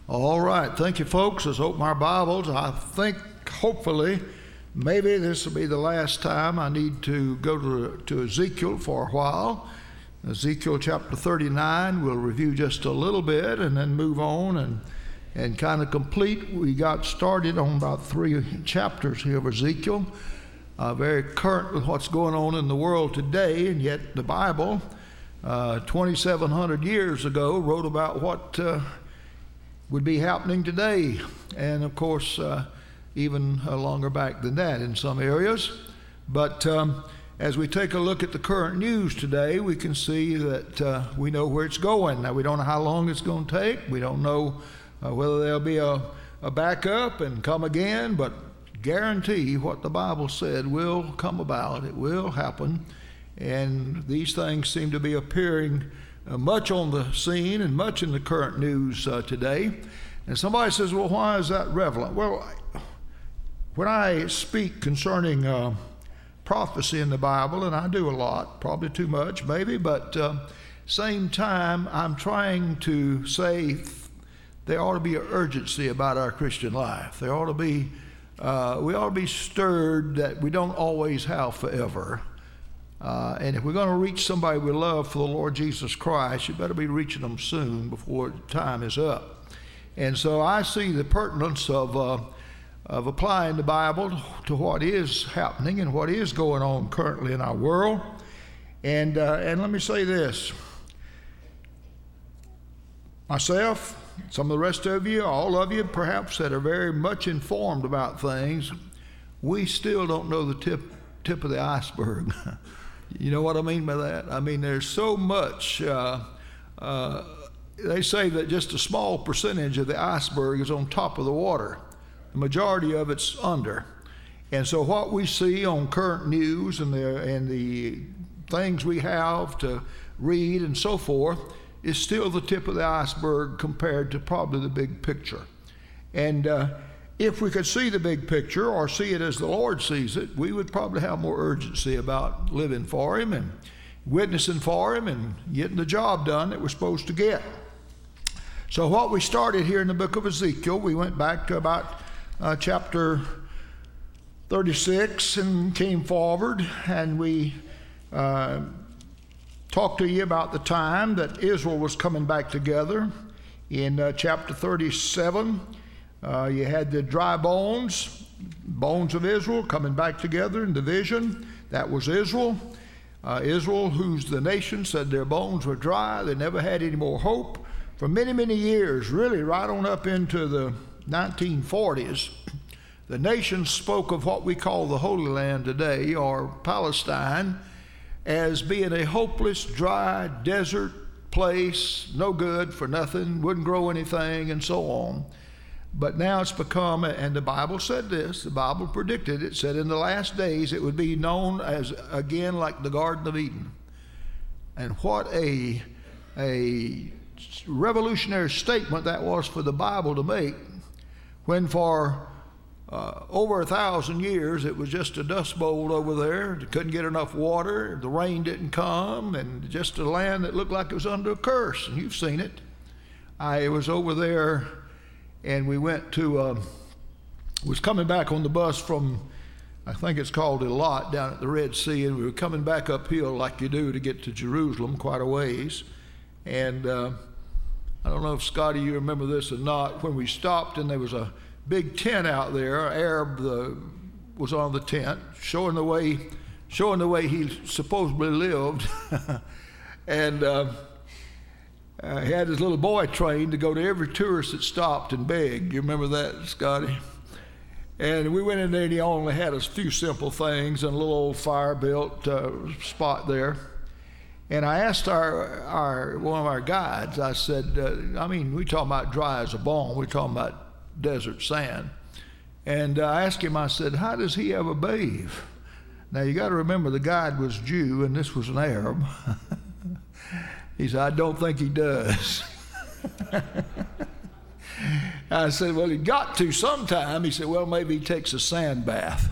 All right, thank you, folks. Let's open our Bibles. I think, hopefully, maybe this will be the last time I need to go to Ezekiel for a while. Ezekiel chapter 39, we'll review just a little bit and then move on and kind of complete. We got started on about 3 chapters here of Ezekiel, very current with what's going on in the world today, and yet the Bible, 2,700 years ago, wrote about what would be happening today, and of course even longer back than that in some areas. But as we take a look at the current news today, we can see that we know where it's going. Now, we don't know how long it's going to take. We don't know whether there'll be a backup and come again, but guarantee what the Bible said will come about. It will happen, and these things seem to be appearing much on the scene and much in the current news today. And somebody says, well, why is that relevant? Well, when I speak concerning prophecy in the Bible, and I do a lot, probably too much maybe, but same time I'm trying to say there ought to be an urgency about our Christian life. There ought to be, we ought to be stirred that we don't always have forever. And if we're going to reach somebody we love for the Lord Jesus Christ, you better be reaching them soon before time is up. And so I see the pertinence of applying the Bible to what is happening and what is going on currently in our world. And let me say this. Myself, some of the rest of you, all of you perhaps that are very much informed about things, we still don't know the tip of the iceberg. You know what I mean by that? I mean, there's so much. They say that just a small percentage of the iceberg is on top of the water. The majority of it's under. And so what we see on current news and the things we have to read and so forth is still the tip of the iceberg compared to probably the big picture. And if we could see the big picture or see it as the Lord sees it, we would probably have more urgency about living for Him and witnessing for Him and getting the job done that we're supposed to get. So what we started here in the book of Ezekiel, we went back to about chapter 36 and came forward, and we talked to you about the time that Israel was coming back together. In chapter 37, you had the dry bones of Israel coming back together in the vision. That was Israel. Israel, who's the nation, said their bones were dry. They never had any more hope. For many, many years, really right on up into the 1940s, the nation spoke of what we call the Holy Land today, or Palestine, as being a hopeless, dry, desert place, no good for nothing, wouldn't grow anything, and so on. But now it's become, and the Bible said this, the Bible predicted it, said in the last days it would be known as, again, like the Garden of Eden. And what a revolutionary statement that was for the Bible to make, when for over 1,000 years it was just a dust bowl over there. They couldn't get enough water, the rain didn't come, and just a land that looked like it was under a curse. And you've seen it. I was over there, and we went to, was coming back on the bus from, I think it's called Eilat, down at the Red Sea, and we were coming back uphill like you do to get to Jerusalem, quite a ways. And I don't know if, Scotty, you remember this or not, when we stopped and there was a big tent out there, an Arab was on the tent, showing the way he supposedly lived. And he had his little boy trained to go to every tourist that stopped and begged. You remember that, Scotty? And we went in there, and he only had a few simple things and a little old fire-built spot there. And I asked one of our guides, I said, we talking about dry as a bone, we're talking about desert sand. And I asked him, I said, how does he ever bathe? Now you got to remember the guide was Jew and this was an Arab. He said, I don't think he does. I said, well, he got to sometime. He said, well, maybe he takes a sand bath.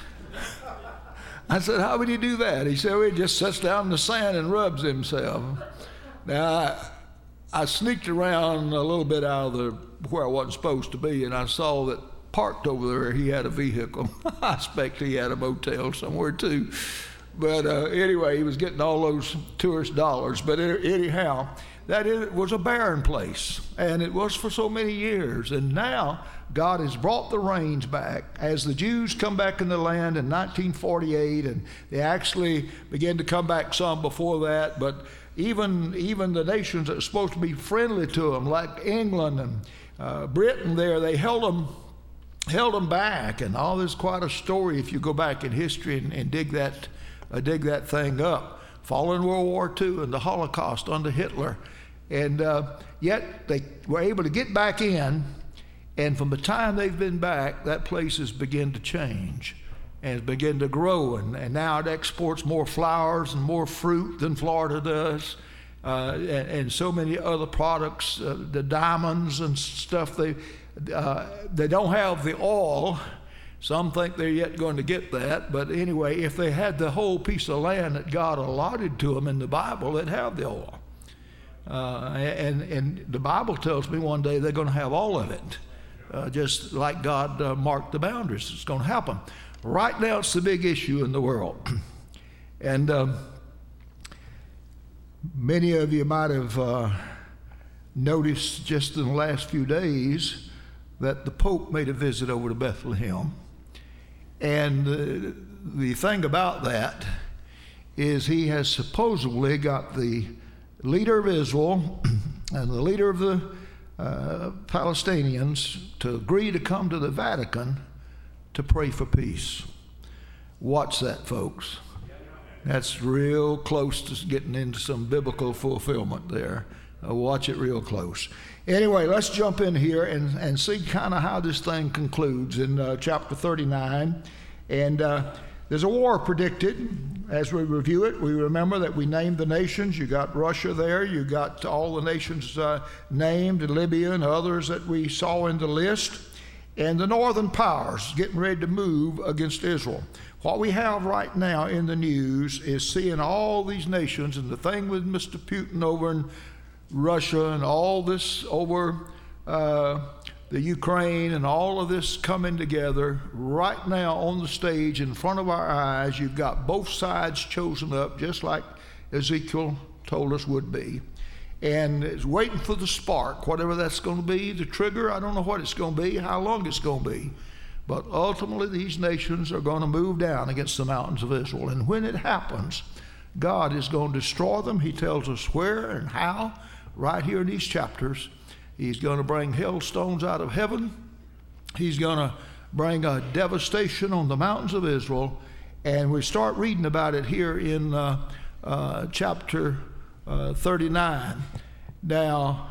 I said, how would he do that? He said, well, he just sits down in the sand and rubs himself. Now, I sneaked around a little bit out of where I wasn't supposed to be, and I saw that parked over there he had a vehicle. I expect he had a motel somewhere too. But anyway, he was getting all those tourist dollars. But anyhow, it was a barren place, and it was for so many years. And now God has brought the rains back as the Jews come back in the land in 1948, and they actually began to come back some before that. But even the nations that were supposed to be friendly to them, like England and Britain, they held them back. And all this is quite a story if you go back in history and dig that thing up. Following World War II and the Holocaust under Hitler. And yet they were able to get back in, and from the time they've been back, that place has begun to change and has begun to grow. And now it exports more flowers and more fruit than Florida does, and so many other products, the diamonds and stuff. They don't have the oil. Some think they're yet going to get that, but anyway, if they had the whole piece of land that God allotted to them in the Bible, they'd have the oil. And the Bible tells me one day they're going to have all of it, just like God marked the boundaries. It's going to happen. Right now, it's the big issue in the world. And many of you might have noticed just in the last few days that the Pope made a visit over to Bethlehem. And the thing about that is he has supposedly got the leader of Israel and the leader of the Palestinians to agree to come to the Vatican to pray for peace. Watch that, folks. That's real close to getting into some biblical fulfillment there. Watch it real close. Anyway, let's jump in here and see kind of how this thing concludes in chapter 39. And there's a war predicted. As we review it, we remember that we named the nations. You got Russia there. You got all the nations named, Libya and others that we saw in the list. And the northern powers getting ready to move against Israel. What we have right now in the news is seeing all these nations, and the thing with Mr. Putin over in Russia and all this over the Ukraine and all of this coming together right now on the stage in front of our eyes. You've got both sides chosen up just like Ezekiel told us would be. And it's waiting for the spark, whatever that's going to be, the trigger. I don't know what it's going to be, how long it's going to be. But ultimately these nations are going to move down against the mountains of Israel. And when it happens, God is going to destroy them. He tells us where and how. Right here in these chapters, he's going to bring hailstones out of heaven. He's going to bring a devastation on the mountains of Israel. And we start reading about it here in chapter 39. Now,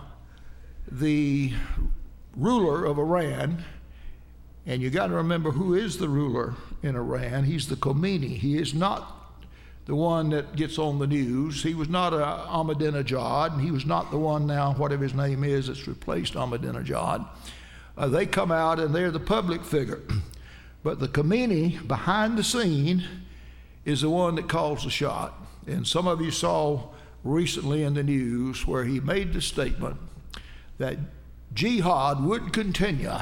the ruler of Iran, and you got to remember who is the ruler in Iran. He's the Khomeini. He is not the one that gets on the news. He was not Ahmadinejad, and he was not the one now, whatever his name is, that's replaced Ahmadinejad. They come out and they're the public figure. But the Khomeini, behind the scene, is the one that calls the shot. And some of you saw recently in the news where he made the statement that jihad would continue.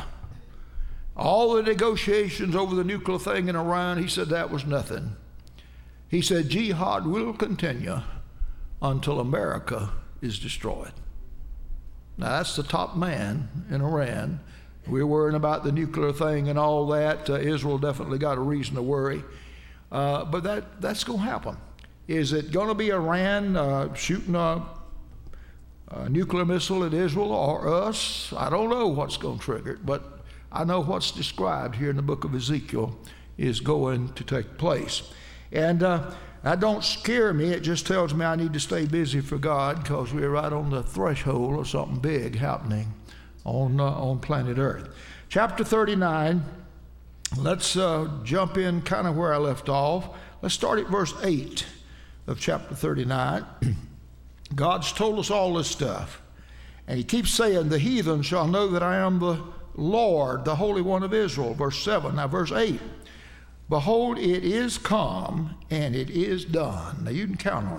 All the negotiations over the nuclear thing in Iran, he said that was nothing. He said jihad will continue until America is destroyed. Now that's the top man in Iran. We're worrying about the nuclear thing and all that. Israel definitely got a reason to worry. But that's going to happen. Is it going to be Iran shooting a nuclear missile at Israel or us? I don't know what's going to trigger it, but I know what's described here in the book of Ezekiel is going to take place. And that don't scare me. It just tells me I need to stay busy for God, because we're right on the threshold of something big happening on planet Earth. Chapter 39, let's jump in kind of where I left off. Let's start at verse 8 of chapter 39. God's told us all this stuff. And he keeps saying, the heathen shall know that I am the Lord, the Holy One of Israel. Verse 7. Now verse 8. Behold, it is come, and it is done. Now you can count on it.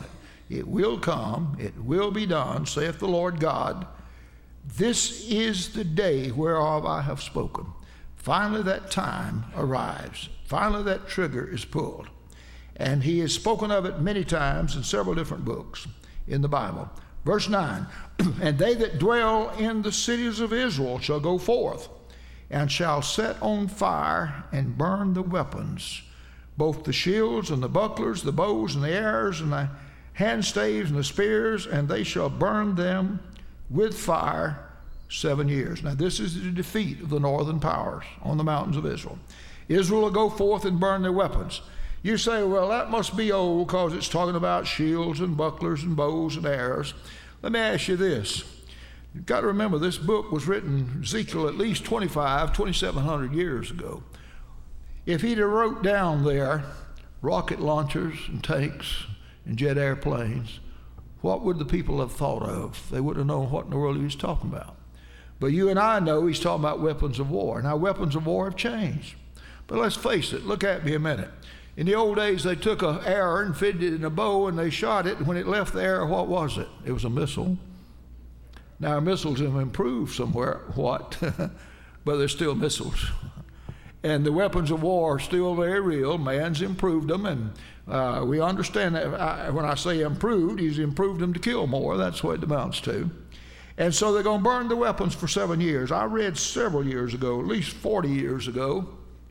It will come. It will be done, saith the Lord God. This is the day whereof I have spoken. Finally, that time arrives. Finally, that trigger is pulled. And he has spoken of it many times in several different books in the Bible. Verse 9, and they that dwell in the cities of Israel shall go forth, and shall set on fire and burn the weapons, both the shields and the bucklers, the bows and the arrows and the handstaves and the spears, and they shall burn them with fire 7 years. Now this is the defeat of the northern powers on the mountains of Israel. Israel will go forth and burn their weapons. You say, well, that must be old because it's talking about shields and bucklers and bows and arrows. Let me ask you this. You've got to remember this book was written, Ezekiel, at least 2,700 years ago. If he'd have wrote down there rocket launchers and tanks and jet airplanes, what would the people have thought of? They wouldn't have known what in the world he was talking about. But you and I know he's talking about weapons of war. Now, weapons of war have changed. But let's face it, look at me a minute. In the old days, they took an arrow and fitted it in a bow and they shot it. And when it left the arrow, what was it? It was a missile. Now, our missiles have improved somewhere, but they're still missiles. And the weapons of war are still very real. Man's improved them, and we understand that. When I say improved, he's improved them to kill more. That's what it amounts to. And so they're going to burn the weapons for 7 years. I read several years ago, at least 40 years ago,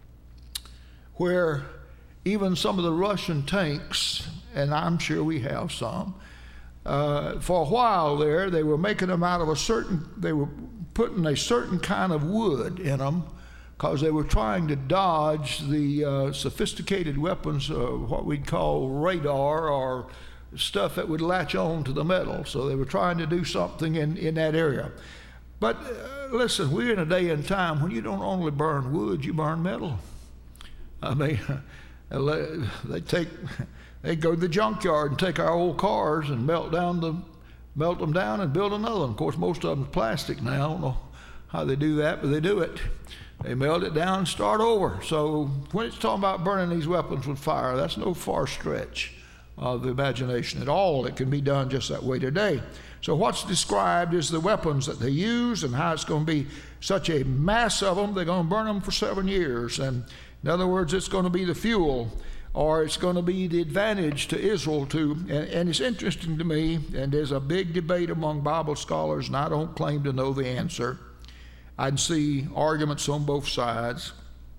where even some of the Russian tanks, and I'm sure we have some, for a while there, they were making them out of they were putting a certain kind of wood in them because they were trying to dodge the sophisticated weapons, what we'd call radar or stuff that would latch on to the metal. So they were trying to do something in that area. But listen, we're in a day and time when you don't only burn wood, you burn metal. I mean, they go to the junkyard and take our old cars and melt them down and build another one. Of course, most of them are plastic now. I don't know how they do that, but they do it. They melt it down and start over. So when it's talking about burning these weapons with fire, that's no far stretch of the imagination at all. It can be done just that way today. So what's described is the weapons that they use and how it's going to be such a mass of them. They're going to burn them for 7 years. And in other words, it's going to be the fuel, or it's going to be the advantage to Israel and it's interesting to me, and there's a big debate among Bible scholars, and I don't claim to know the answer. I see arguments on both sides.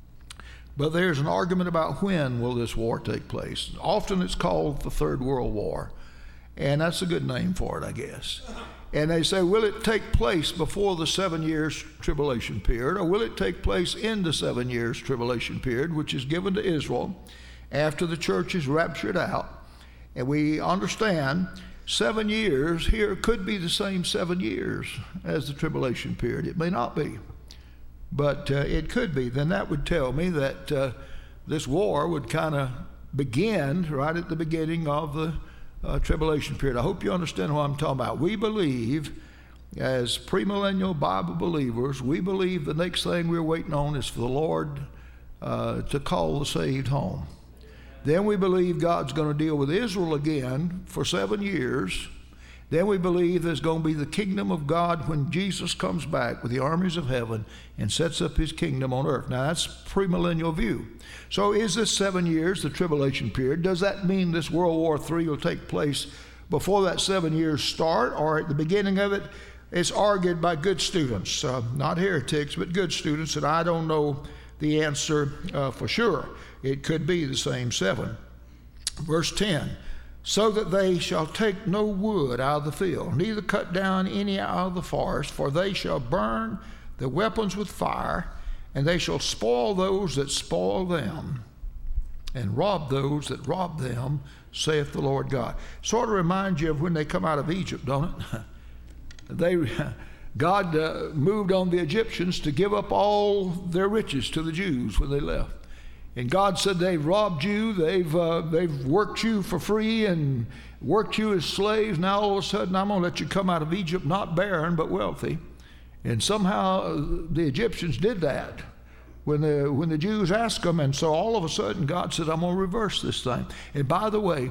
But there's an argument about when will this war take place. Often it's called the Third World War, and that's a good name for it, I guess. And they say, will it take place before the 7 years tribulation period, or will it take place in the 7 years tribulation period, which is given to Israel after the church is raptured out? And we understand 7 years here could be the same 7 years as the tribulation period. It may not be, but it could be. Then that would tell me that this war would kind of begin right at the beginning of the tribulation period. I hope you understand what I'm talking about. We believe, as premillennial Bible believers, we believe the next thing we're waiting on is for the Lord to call the saved home. Then we believe God's going to deal with Israel again for 7 years. Then we believe there's going to be the kingdom of God when Jesus comes back with the armies of heaven and sets up his kingdom on earth. Now that's premillennial view. So is this 7 years the tribulation period? Does that mean this World War III will take place before that 7 years start or at the beginning of it? It's argued by good students, not heretics, but good students, and I don't know the answer for sure. It could be the same 7. Verse 10. So that they shall take no wood out of the field, neither cut down any out of the forest, for they shall burn the weapons with fire, and they shall spoil those that spoil them, and rob those that rob them, saith the Lord God. Sort of reminds you of when they come out of Egypt, don't it? God moved on the Egyptians to give up all their riches to the Jews when they left. And God said, they've robbed you, they've worked you for free and worked you as slaves. Now all of a sudden I'm going to let you come out of Egypt not barren but wealthy. And somehow the Egyptians did that when the Jews asked them. And so all of a sudden God said, I'm going to reverse this thing. And by the way,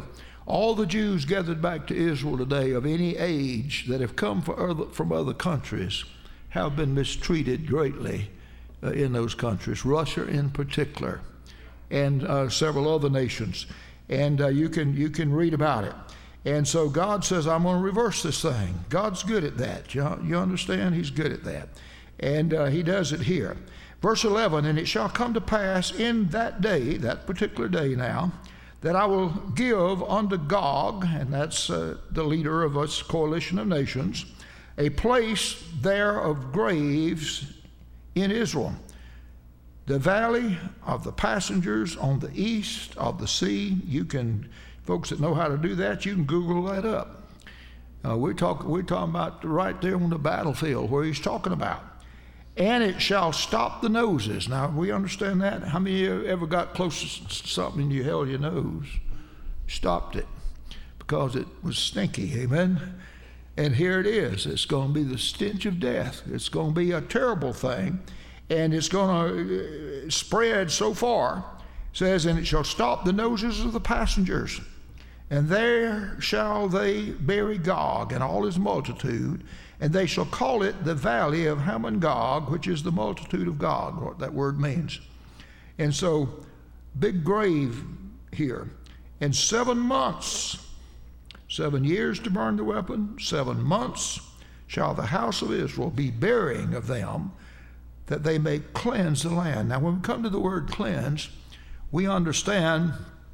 all the Jews gathered back to Israel today of any age that have come from other countries have been mistreated greatly in those countries, Russia in particular, and several other nations. And you can read about it. And so God says, I'm going to reverse this thing. God's good at that. You understand? He's good at that. And he does it here. Verse 11, and it shall come to pass in that day, that particular day now, that I will give unto Gog, and that's the leader of this coalition of nations, a place there of graves in Israel, the valley of the passengers on the east of the sea. You can, folks that know how to do that, you can Google that up. We're talking about right there on the battlefield where he's talking about. And it shall stop the noses. Now, we understand that. How many of you ever got close to something and you held your nose? Stopped it because it was stinky, amen? And here it is. It's going to be the stench of death. It's going to be a terrible thing, and it's going to spread so far. It says, and it shall stop the noses of the passengers, and there shall they bury Gog and all his multitude, and they shall call it the valley of Hamon-Gog, which is the multitude of God, what that word means. And so, big grave here. And 7 months, 7 years to burn the weapon, 7 months shall the house of Israel be burying of them, that they may cleanse the land. Now, when we come to the word cleanse, we understand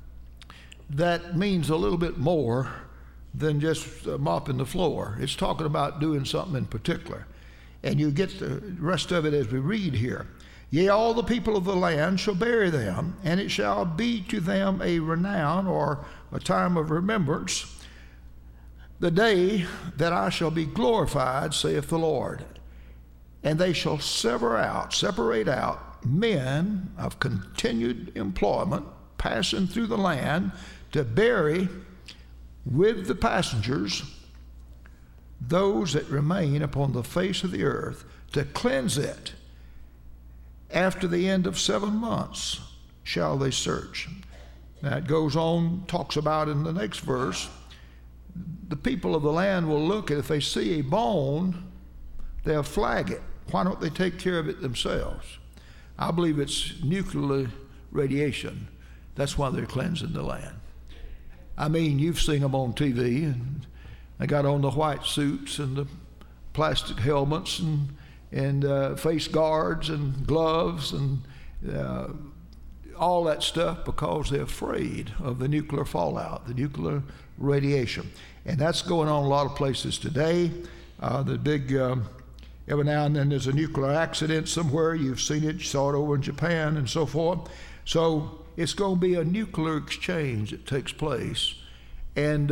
that means a little bit more than just mopping the floor. It's talking about doing something in particular. And you get the rest of it as we read here. Yea, all the people of the land shall bury them, and it shall be to them a renown, or a time of remembrance, the day that I shall be glorified, saith the Lord. And they shall separate out men of continued employment, passing through the land, to bury with the passengers those that remain upon the face of the earth, to cleanse it. After the end of 7 months shall they search. Now it goes on, talks about in the next verse, the people of the land will look at, if they see a bone, they'll flag it. Why don't they take care of it themselves? I believe it's nuclear radiation. That's why they're cleansing the land. I mean, you've seen them on TV, and they got on the white suits and the plastic helmets and face guards and gloves and all that stuff, because they're afraid of the nuclear fallout, the nuclear radiation. And that's going on in a lot of places today. The big, every now and then there's a nuclear accident somewhere. You've seen it, you saw it over in Japan and so forth. So it's going to be a nuclear exchange that takes place. And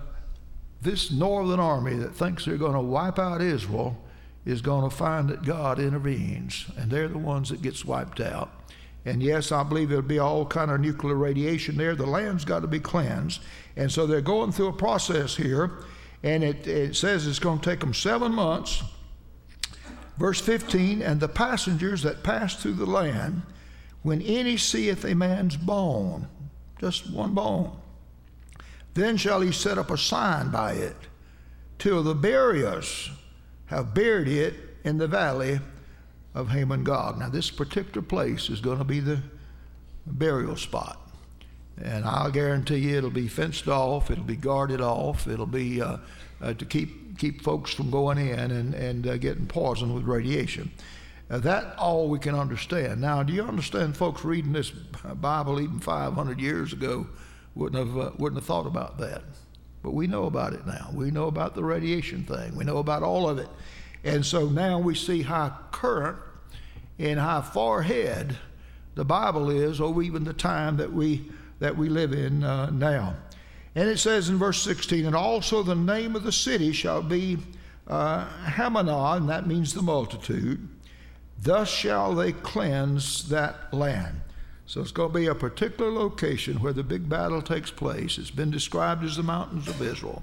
this northern army that thinks they're going to wipe out Israel is going to find that God intervenes, and they're the ones that gets wiped out. And yes, I believe there'll be all kind of nuclear radiation there. The land's got to be cleansed. And so they're going through a process here, and it says it's going to take them 7 months. Verse 15, and the passengers that pass through the land, when any seeth a man's bone, just one bone, then shall he set up a sign by it, till the buriers have buried it in the valley of Hamon-Gog. Now this particular place is going to be the burial spot. And I'll guarantee you it'll be fenced off, it'll be guarded off, it'll be to keep folks from going in and getting poisoned with radiation. That all we can understand. Now, do you understand, folks reading this Bible even 500 years ago wouldn't have thought about that? But we know about it now. We know about the radiation thing. We know about all of it. And so now we see how current and how far ahead the Bible is, or even the time that we live in now. And it says in verse 16, and also the name of the city shall be Hamanah, and that means the multitude. Thus shall they cleanse that land. So it's going to be a particular location where the big battle takes place. It's been described as the mountains of Israel.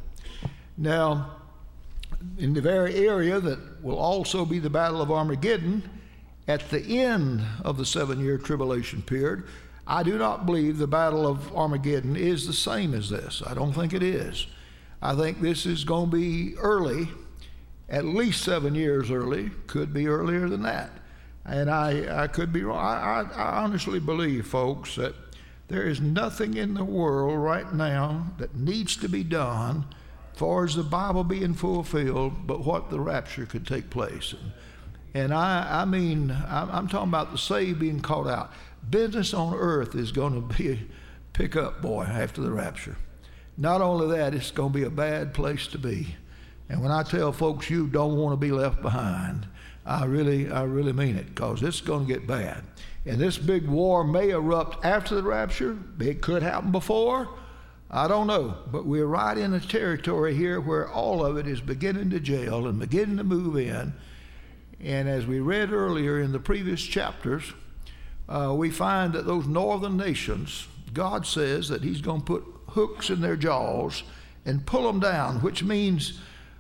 Now, in the very area that will also be the Battle of Armageddon, at the end of the 7-year tribulation period, I do not believe the Battle of Armageddon is the same as this. I don't think it is. I think this is going to be early, at least 7 years early, could be earlier than that. And I could be wrong. I honestly believe, folks, that there is nothing in the world right now that needs to be done as far as the Bible being fulfilled, but what the rapture could take place. And I mean, I'm talking about the saved being caught out. Business on earth is going to be pick up, boy, after the rapture. Not only that, it's going to be a bad place to be. And when I tell folks you don't want to be left behind, I really mean it, because it's going to get bad. And this big war may erupt after the rapture. It could happen before. I don't know. But we're right in a territory here where all of it is beginning to gel and beginning to move in. And as we read earlier in the previous chapters, we find that those northern nations, God says that he's going to put hooks in their jaws and pull them down, which means,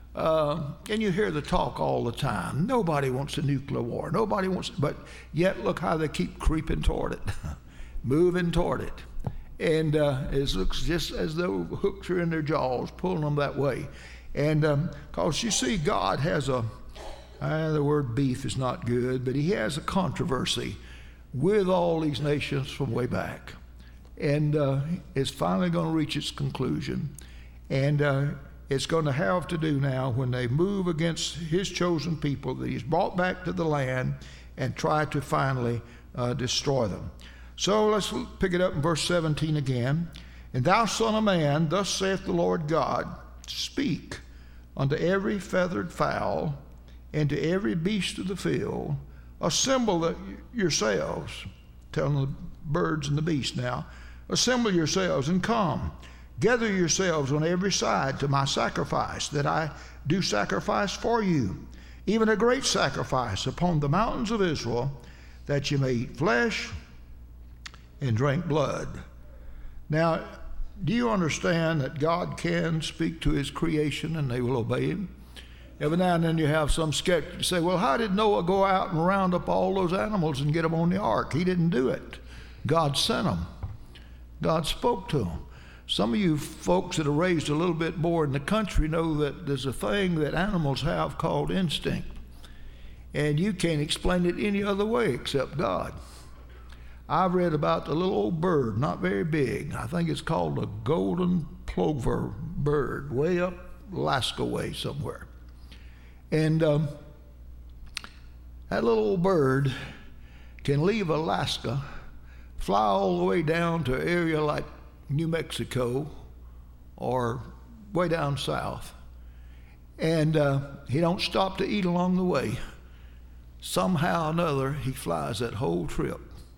and you hear the talk all the time, nobody wants a nuclear war. Nobody wants, but yet look how they keep creeping toward it, moving toward it. And it looks just as though hooks are in their jaws, pulling them that way. And because you see, God has the word beef is not good, but he has a controversy with all these nations from way back. And it's finally going to reach its conclusion. And it's going to have to do now when they move against his chosen people that he's brought back to the land and try to finally destroy them. So let's pick it up in verse 17 again. And thou son of man, thus saith the Lord God, speak unto every feathered fowl and to every beast of the field, assemble yourselves, telling the birds and the beasts now, assemble yourselves and come. Gather yourselves on every side to my sacrifice, that I do sacrifice for you, even a great sacrifice upon the mountains of Israel, that you may eat flesh and drink blood. Now, do you understand that God can speak to his creation and they will obey him? Every now and then you have some skeptic say, well, how did Noah go out and round up all those animals and get them on the ark? He didn't do it. God sent them. God spoke to them. Some of you folks that are raised a little bit more in the country know that there's a thing that animals have called instinct. And you can't explain it any other way except God. I've read about the little old bird, not very big. I think it's called a golden plover bird, way up Alaska way somewhere. And that little old bird can leave Alaska, fly all the way down to an area like New Mexico or way down south. And he don't stop to eat along the way. Somehow or another, he flies that whole trip.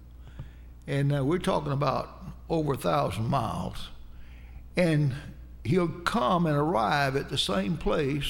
And we're talking about over 1,000 miles. And he'll come and arrive at the same place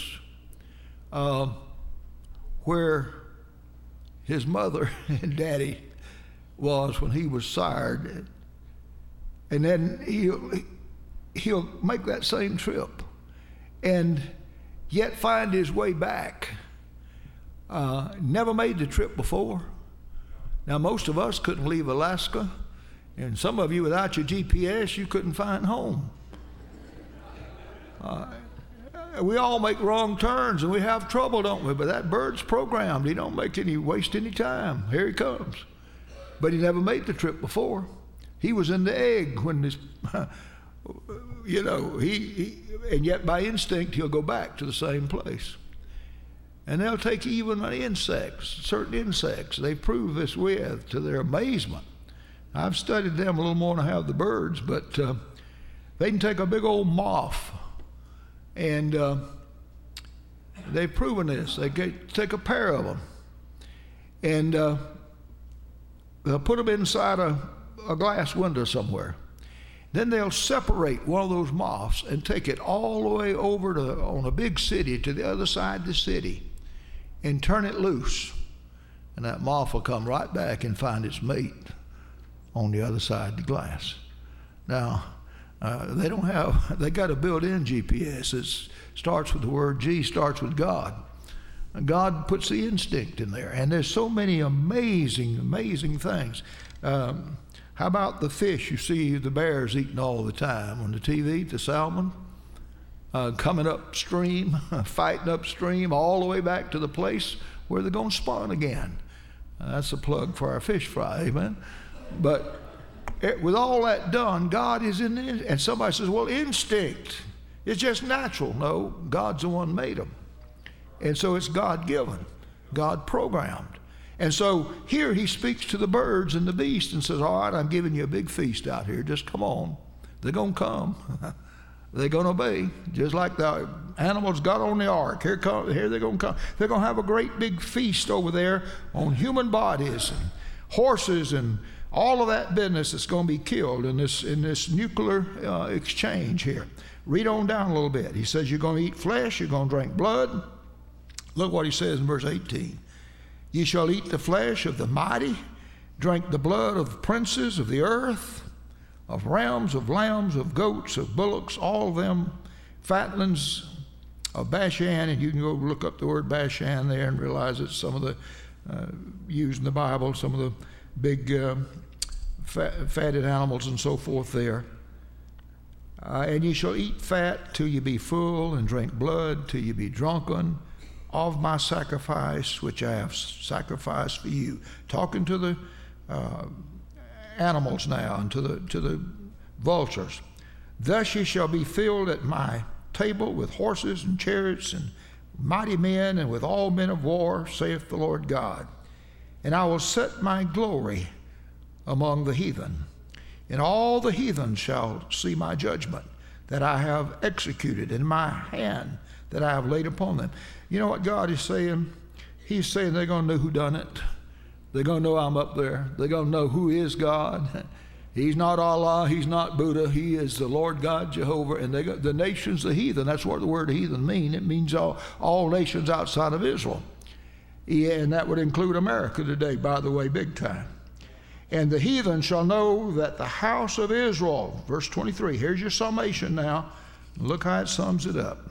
where his mother and daddy was when he was sired. And then he'll make that same trip and yet find his way back. Never made the trip before. Now, most of us couldn't leave Alaska, and some of you, without your GPS, you couldn't find home. We all make wrong turns, and we have trouble, don't we? But that bird's programmed. He don't waste any time. Here he comes. But he never made the trip before. He was in the egg when this, and yet by instinct, he'll go back to the same place. And they'll take even insects, certain insects. They prove this with, to their amazement. I've studied them a little more than I have the birds, but they can take a big old moth, and they've proven this. They take a pair of them, and they'll put them inside a glass window somewhere. Then they'll separate one of those moths and take it all the way over on a big city to the other side of the city and turn it loose. And that moth will come right back and find its mate on the other side of the glass. Now, they got a built-in GPS. It starts with the word G, starts with God. And God puts the instinct in there. And there's so many amazing, amazing things. How about the fish you see the bears eating all the time on the TV, the salmon? Coming upstream, fighting upstream, all the way back to the place where they're going to spawn again. That's a plug for our fish fry, amen? But with all that done, God is in it. And somebody says, well, instinct. It's just natural. No, God's the one made them. And so it's God-given, God-programmed. And so here he speaks to the birds and the beasts and says, all right, I'm giving you a big feast out here. Just come on. They're going to come. They're going to obey, just like the animals got on the ark. Here they're going to come. They're going to have a great big feast over there on human bodies and horses and all of that business that's going to be killed in this nuclear exchange here. Read on down a little bit. He says you're going to eat flesh, you're going to drink blood. Look what he says in verse 18. You shall eat the flesh of the mighty, drink the blood of princes of the earth, of rams, of lambs, of goats, of bullocks, all of them fatlings of Bashan. And you can go look up the word Bashan there and realize it's some of the, used in the Bible, some of the big fatted animals and so forth there. And ye shall eat fat till you be full, and drink blood till you be drunken of my sacrifice, which I have sacrificed for you. Talking to the animals now and to the vultures. Thus ye shall be filled at my table with horses and chariots and mighty men and with all men of war, saith the Lord God. And I will set my glory among the heathen, and all the heathen shall see my judgment that I have executed in my hand that I have laid upon them. You know what God is saying? He's saying they're going to know who done it. They're going to know I'm up there. They're going to know who is God. He's not Allah. He's not Buddha. He is the Lord God Jehovah. And the nations, the heathen, that's what the word heathen means. It means all nations outside of Israel. Yeah, and that would include America today, by the way, big time. And the heathen shall know that the house of Israel, verse 23, here's your summation now. Look how it sums it up.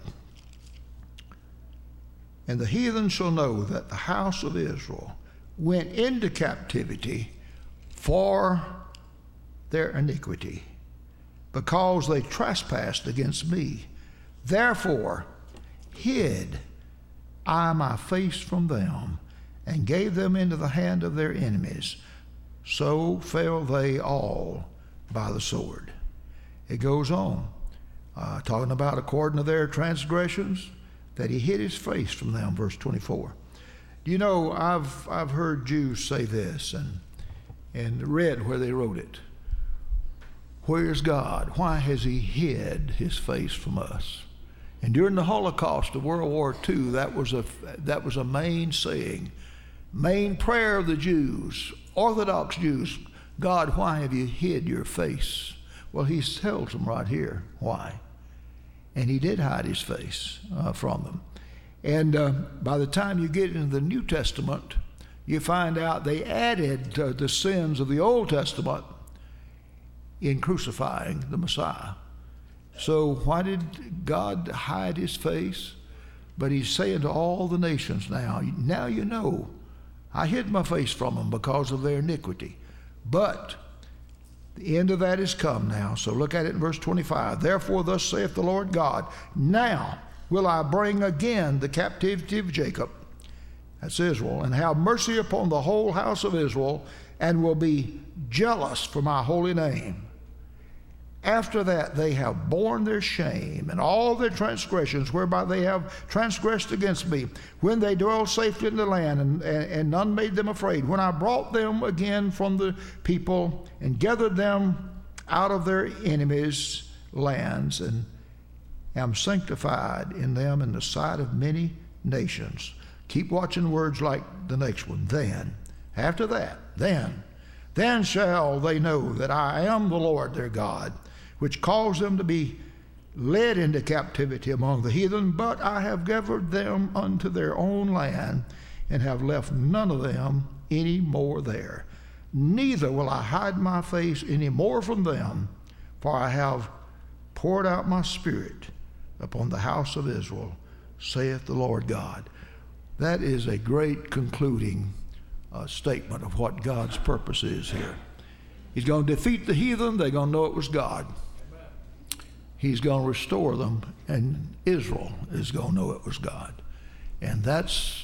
And the heathen shall know that the house of Israel went into captivity for their iniquity, because they trespassed against me. Therefore hid I my face from them, and gave them into the hand of their enemies. So fell they all by the sword. It goes on, talking about according to their transgressions, that he hid his face from them, verse 24. You know, I've heard Jews say this and read where they wrote it. Where is God? Why has he hid his face from us? And during the Holocaust of World War II, that was a main saying, main prayer of the Jews, Orthodox Jews. God, why have you hid your face? Well, he tells them right here why. And he did hide his face from them. And by the time you get into the New Testament, you find out they added the sins of the Old Testament in crucifying the Messiah. So why did God hide his face? But he's saying to all the nations now you know, I hid my face from them because of their iniquity. But the end of that is come now. So look at it in verse 25. Therefore thus saith the Lord God, now will I bring again the captivity of Jacob, that's Israel, and have mercy upon the whole house of Israel, and will be jealous for my holy name. After that they have borne their shame and all their transgressions whereby they have transgressed against me, when they dwell safely in the land, and none made them afraid, when I brought them again from the people and gathered them out of their enemies' lands, and am sanctified in them in the sight of many nations. Keep watching words like the next one. Then, after that, then shall they know that I am the Lord their God, which caused them to be led into captivity among the heathen, but I have gathered them unto their own land, and have left none of them any more there. Neither will I hide my face any more from them, for I have poured out my spirit upon the house of Israel, saith the Lord God. That is a great concluding statement of what God's purpose is here. He's going to defeat the heathen. They're going to know it was God. He's going to restore them, and Israel is going to know it was God. And that's